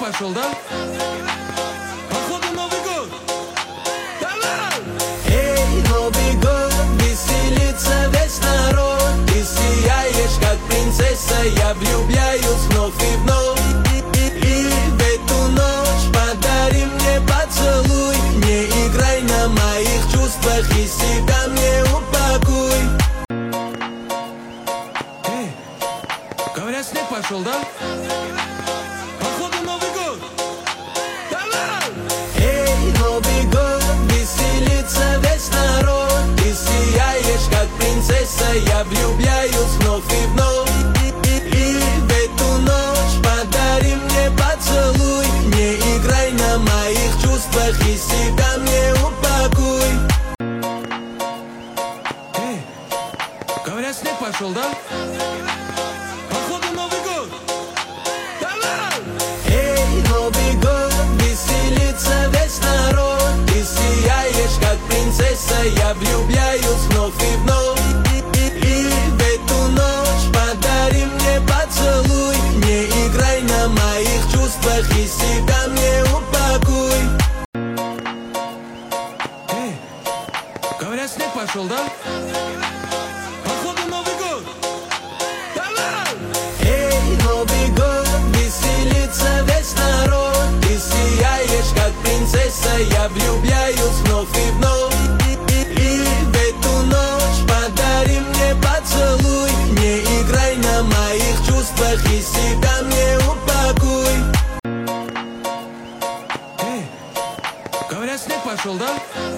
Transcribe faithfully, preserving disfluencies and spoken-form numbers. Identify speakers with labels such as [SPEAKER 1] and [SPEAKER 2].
[SPEAKER 1] пошел, да? Походу Новый год. Давай!
[SPEAKER 2] Эй, Новый год, веселится весь народ. Ты сияешь, как принцесса, я влюбляюсь вновь и вновь. И в эту ночь подари мне поцелуй. Не играй на моих чувствах и себя мне упакуй.
[SPEAKER 1] Эй, говорят, снег пошел, да? Походу Новый год. Давай!
[SPEAKER 2] Эй, Новый год, веселится весь народ. Ты сияешь, как принцесса, я влюбляюсь вновь и вновь. И в эту ночь подари мне поцелуй. Не играй на моих чувствах и себя мне упакуй.
[SPEAKER 1] Эй, говорят, снег пошел, да? Походу Новый год. Давай!
[SPEAKER 2] Эй, Новый год, веселится весь народ. Ты сияешь, как принцесса, я влюбляюсь вновь и вновь. И в эту ночь подари мне поцелуй. Не играй на моих чувствах и себя мне упакуй.
[SPEAKER 1] Эй, говорят, снег пошел, да? Походу Новый год. Давай!
[SPEAKER 2] Эй, Новый год, веселится весь народ. Ты сияешь, как принцесса, я влюбляюсь вновь и вновь. И в эту ночь подари мне поцелуй. Не играй на моих чувствах и себя мне упакуй.
[SPEAKER 1] Эй, говорят, снег пошел, да?